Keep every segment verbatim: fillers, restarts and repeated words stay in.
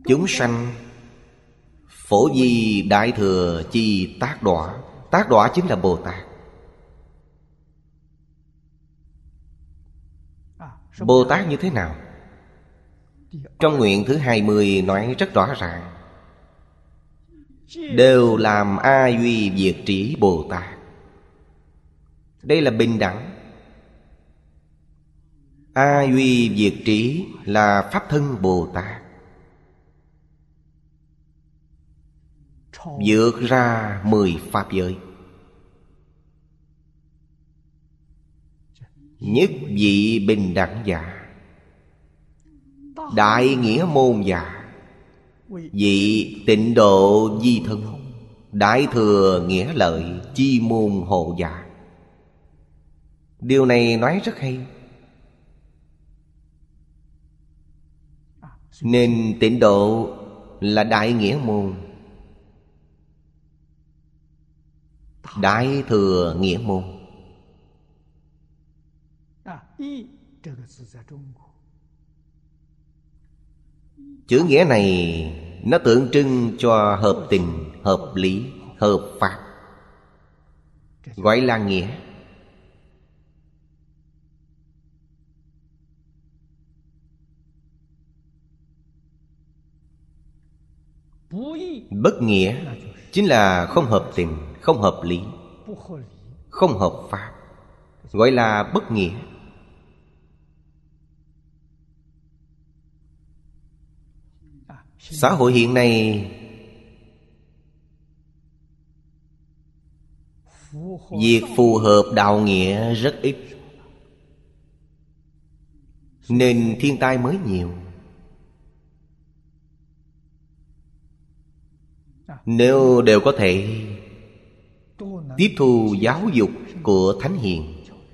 chúng sanh phổ di đại thừa chi tác đọa. Tác đọa chính là Bồ Tát. Bồ Tát như thế nào? Trong nguyện thứ hai mươi nói rất rõ ràng: đều làm A Duy Diệt Trí Bồ Tát. Đây là bình đẳng. A Duy Diệt Trí là Pháp thân Bồ Tát, vượt ra mười Pháp giới. Nhất vị bình đẳng giả, đại nghĩa môn giả, vị tịnh độ di thân, đại thừa nghĩa lợi chi môn hộ giả. Điều này nói rất hay. Nên tịnh độ là đại nghĩa môn, đại thừa nghĩa môn. Chữ nghĩa này nó tượng trưng cho hợp tình, hợp lý, hợp pháp, gọi là nghĩa. Bất nghĩa chính là không hợp tình, không hợp lý, không hợp pháp, gọi là bất nghĩa. Xã hội hiện nay việc phù hợp đạo nghĩa rất ít, nên thiên tai mới nhiều. Nếu đều có thể tiếp thu giáo dục của Thánh Hiền.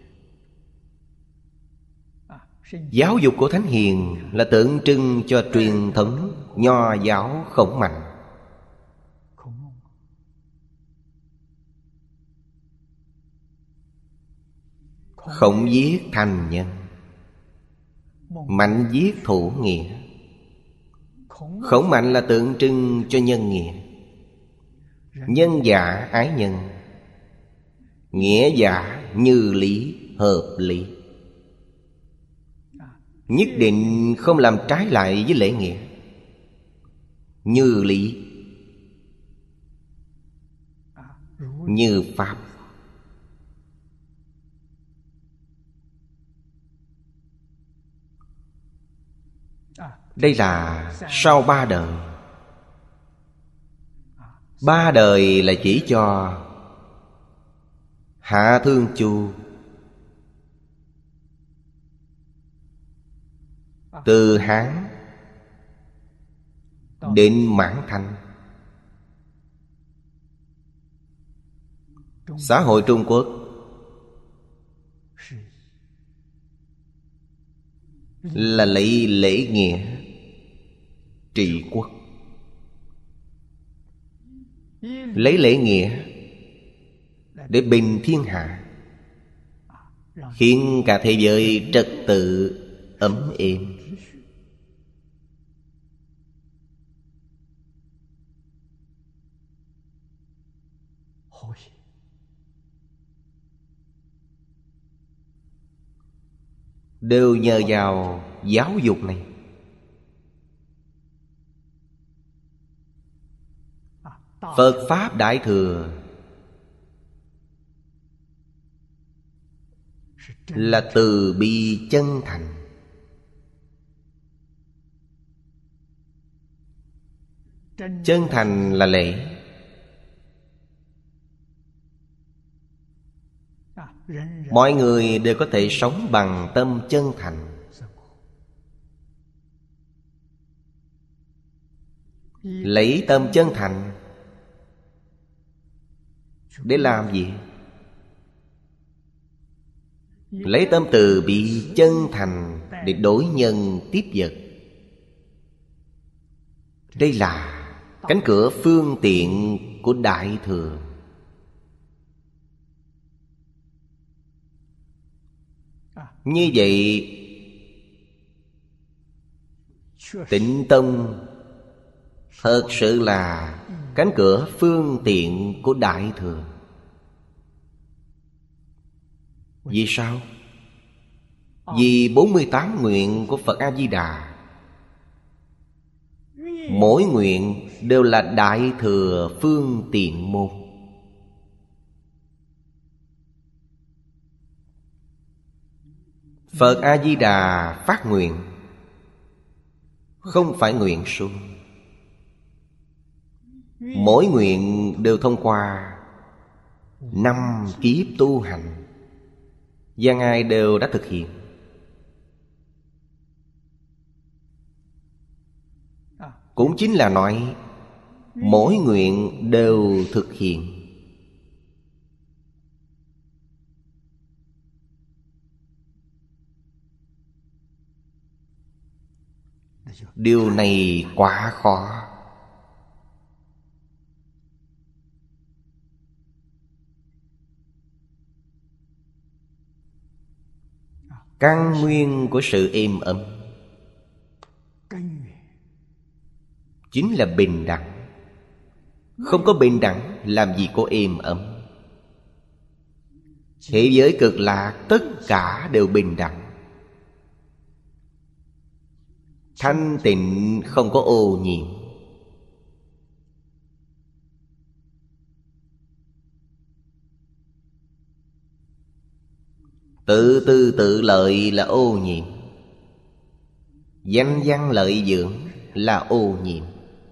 Giáo dục của Thánh Hiền là tượng trưng cho truyền thống nho giáo khổng mạnh. Khổng viết thành nhân, mạnh viết thủ nghĩa. Khổng mạnh là tượng trưng cho nhân nghĩa. Nhân giả ái nhân, nghĩa giả như lý hợp lý. Nhất định không làm trái lại với lễ nghĩa. Như lý, như pháp. Đây là sau ba đời. Ba đời là chỉ cho Hạ Thương Chu, từ Hán đến Mãn Thanh. Xã hội Trung Quốc là lấy lễ nghĩa trị quốc. Lấy lễ nghĩa để bình thiên hạ, khiến cả thế giới trật tự ấm êm. Đều nhờ vào giáo dục này. Phật Pháp Đại Thừa là từ bi chân thành. Chân thành là lễ. Mọi người đều có thể sống bằng tâm chân thành. Lấy tâm chân thành để làm gì? Lấy tâm từ bi chân thành để đối nhân tiếp vật. Đây là cánh cửa phương tiện của Đại Thừa. Như vậy Tịnh Tông thật sự là cánh cửa phương tiện của Đại Thừa. Vì sao? Vì bốn mươi tám nguyện của Phật A-di-đà, mỗi nguyện đều là Đại Thừa phương tiện môn. Phật A-di-đà phát nguyện không phải nguyện suông. Mỗi nguyện đều thông qua năm kiếp tu hành, và Ngài đều đã thực hiện. Cũng chính là nói mỗi nguyện đều thực hiện. Điều này quá khó. Căn nguyên của sự êm ấm chính là bình đẳng. Không có bình đẳng làm gì có êm ấm. Thế giới cực lạc tất cả đều bình đẳng, thanh tịnh, không có ô nhiễm. Tự tư tự lợi là ô nhiễm. Danh văn lợi dưỡng là ô nhiễm.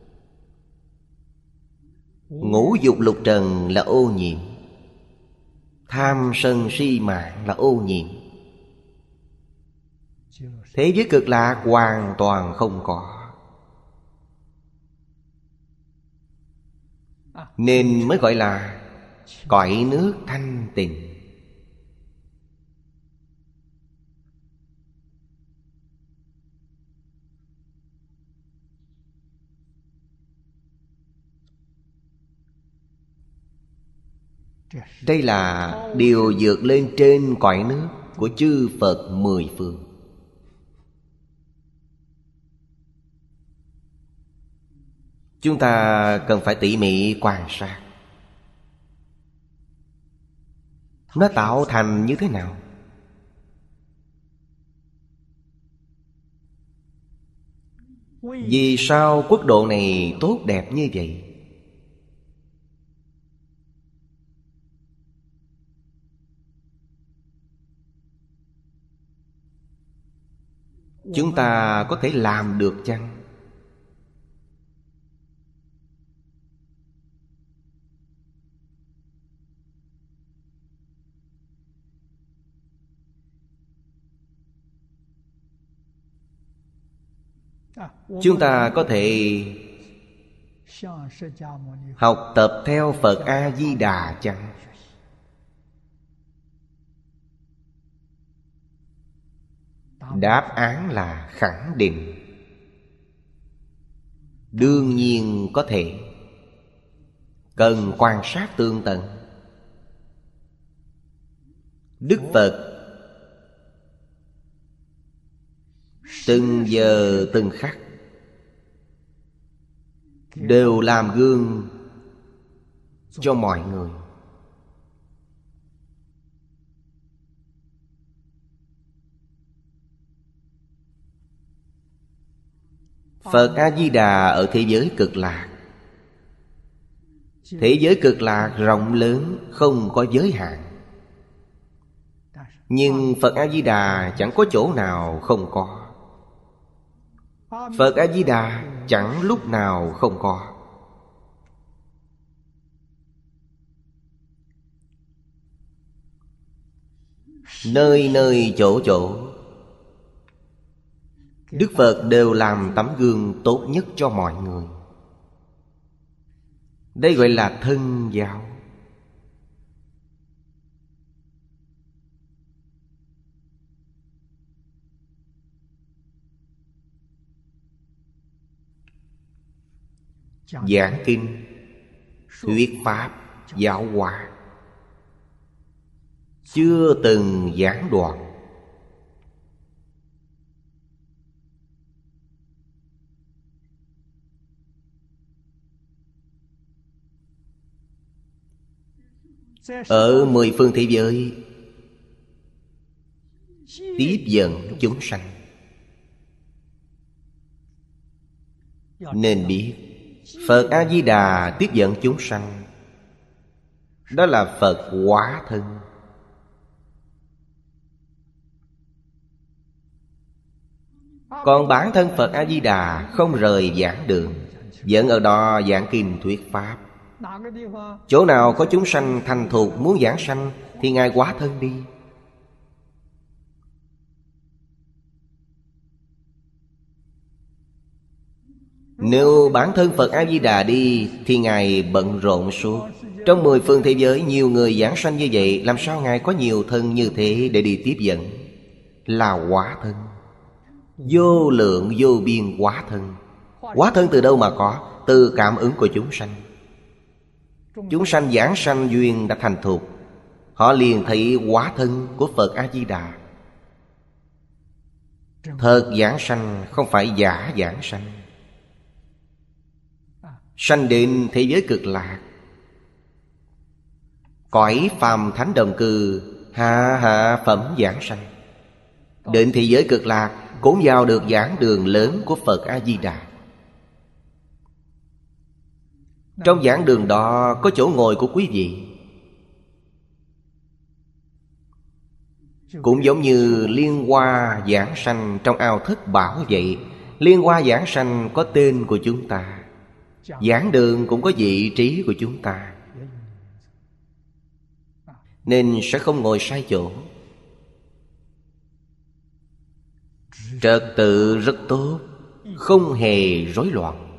Ngũ dục lục trần là ô nhiễm. Tham sân si mạng là ô nhiễm. Thế giới cực lạc hoàn toàn không có, nên mới gọi là cõi nước thanh tịnh. Đây là điều vượt lên trên cõi nước của chư Phật mười phương. Chúng ta cần phải tỉ mỉ quan sát nó tạo thành như thế nào. Vì sao quốc độ này tốt đẹp như vậy? Chúng ta có thể làm được chăng? Chúng ta có thể học tập theo Phật A-di-đà chăng? Đáp án là khẳng định. Đương nhiên có thể. Cần quan sát tương tận. Đức Phật từng giờ từng khắc đều làm gương cho mọi người. Phật A-di-đà ở thế giới cực lạc. Thế giới cực lạc rộng lớn, không có giới hạn. Nhưng Phật A-di-đà chẳng có chỗ nào không có. Phật A-di-đà chẳng lúc nào không có. Nơi nơi chỗ chỗ Đức Phật đều làm tấm gương tốt nhất cho mọi người. Đây gọi là thân giáo. Giảng kinh, thuyết pháp, giáo hóa, chưa từng gián đoạn. ở mười phương thế giới tiếp dẫn chúng sanh. Nên biết Phật A-di-đà tiếp dẫn chúng sanh, đó là Phật hóa thân. Còn bản thân Phật A-di-đà không rời giảng đường, vẫn ở đó giảng kinh thuyết pháp. Chỗ nào có chúng sanh thành thục muốn giảng sanh thì Ngài hóa thân đi. Nếu bản thân Phật A-di-đà đi thì Ngài bận rộn suốt. Trong mười phương thế giới nhiều người giảng sanh như vậy, làm sao Ngài có nhiều thân như thế để đi tiếp dẫn? Là hóa thân, vô lượng vô biên hóa thân. Hóa thân từ đâu mà có? Từ cảm ứng của chúng sanh. Chúng sanh giảng sanh duyên đã thành thục, họ liền thấy hóa thân của Phật A-di-đà. Thật giảng sanh, không phải giả giảng sanh. Sanh đến thế giới cực lạc, cõi phàm thánh đồng cư, hạ hạ phẩm giảng sanh. Đến thế giới cực lạc cũng vào được giảng đường lớn của Phật A-di-đà. Trong giảng đường đó có chỗ ngồi của quý vị. Cũng giống như liên hoa giảng sanh trong ao thất bảo vậy. Liên hoa giảng sanh có tên của chúng ta, giảng đường cũng có vị trí của chúng ta, nên sẽ không ngồi sai chỗ. Trật tự rất tốt, không hề rối loạn.